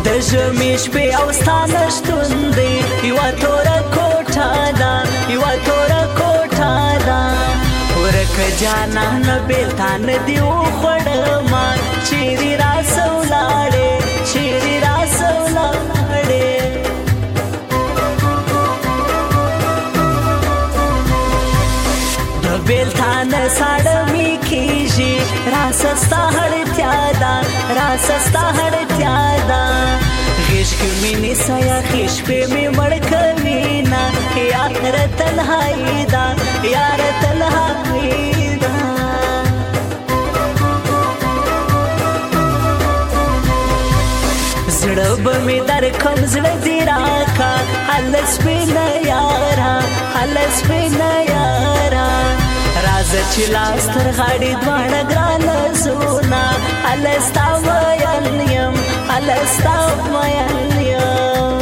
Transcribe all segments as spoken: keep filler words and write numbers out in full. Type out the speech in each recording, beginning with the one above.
د ژمي شپې او ستا نشتون دی یوه توره کوټه ده یوه توره کوټه ده ورکه جانانه بېلتان دې وخوړمه چیرې راسه ولاړې چیرې راسه ولاړې د بېلتان ساړه مې کېږي راسه ستا اړتیا ده راسه ستا اړتیا ده غېږ کې مې نیسه یخې شپې مې مړ کوینه یاره تنهایي ده یاره تنهایي ده زړه به مې درکړم زړه دې راکړه هله سپینه یاره هله سپینه یاره راځه چې لاس تر غاړې دواړه ګرانه زونه هله ستا مین یم هله ستا مین یم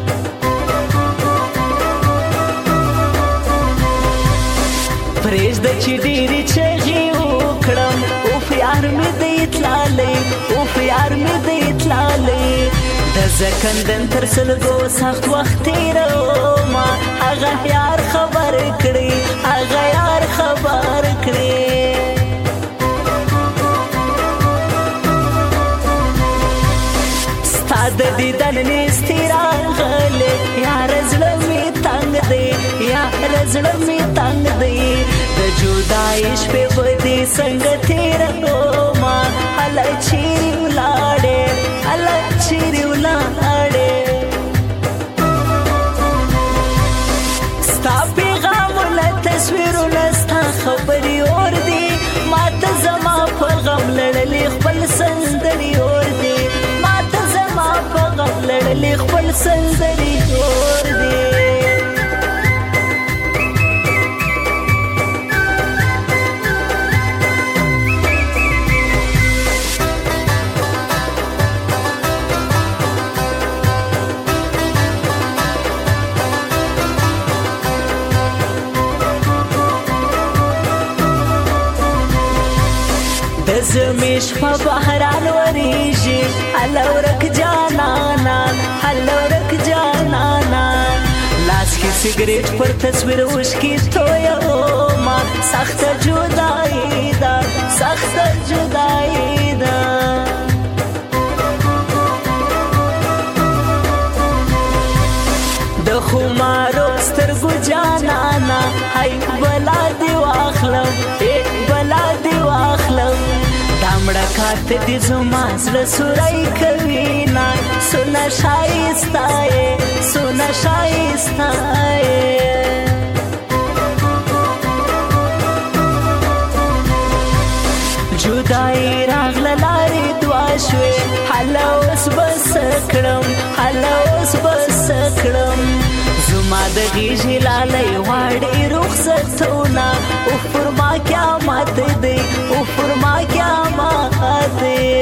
پرېږده چې ډېرې چغې وکړم اوف یار مې دی تلالی اوف یار مې دی تلالی د زکندن تر سلګو سخت وخت تېرومه هغه یار خبر کړي هغه یار خبر کړي ستا د دیدن نیستې راغلې یاره زړه مې تنګ دی یاره زړه مې تنګ دی د جدایۍ شپې به دې څنګه تېرومه هله چیرې ولاړې هله چیرې ولاړې ستا پیغامونه تصویرونه ستا خبرې اور دي ماته زما په غم لړلې خپل سندرې اور دي ماته زما په غم لړلې خپل سندرې اور دي د زمې شپه بهران وریږي هله ورک جانانا هله ورک جانانا لاس کې سګرېټ پر تصویر اوښکې تویومه سخته جدایي ده سخته جدایي ده د خمارو سترګو جانانا هی بلا دې واخلم بلا دې واخلم دا مړه کاته دې زما زړه سوری کوینه سونه ښایسته یې سونه ښایسته یې جدایي راغله لارې دوه شوې هله اوس به څه کړم هله اوس به څه کړم زما د غېږې لالی غواړي رخصتونه اوف پر ما قیامت دی اوف پر ما قیامت دی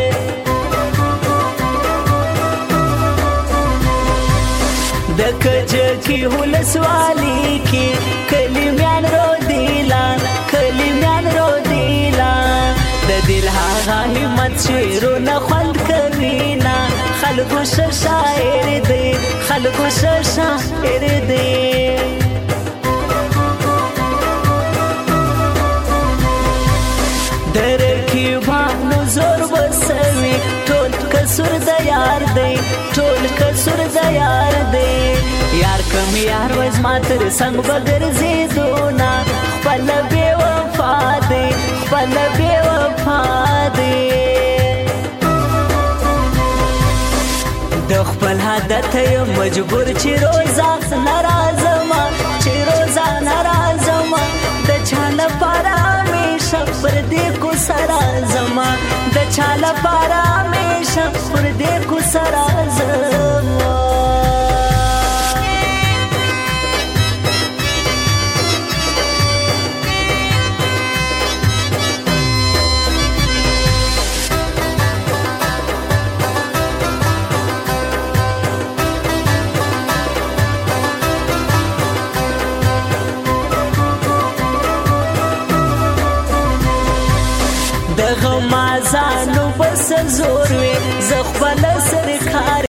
د کجکي ولسوالۍ کې کلیمیان رودیلا کلیمیان رودیلا د دل هغه همت شعرونه خوند کوینه خلکو ښه شاعر دی خلکو ښه شاعر دی د رقیبانو زور بسوي ټول کسور د یار دی ټول کسور د یار دی یار کم یار و زما تر څنګ به ګرځېدونه خپله بې وفا دی خپله بې وفا دی د خپل عادت یم مجبور چې روزه نه راځمه چې روزه نه راځمه د چا لپاره همیشه پر دې کوڅه راځمه د چا لپاره همیشه پر دې کوڅه راځمه دغه مازانو بس زور وي زه خپله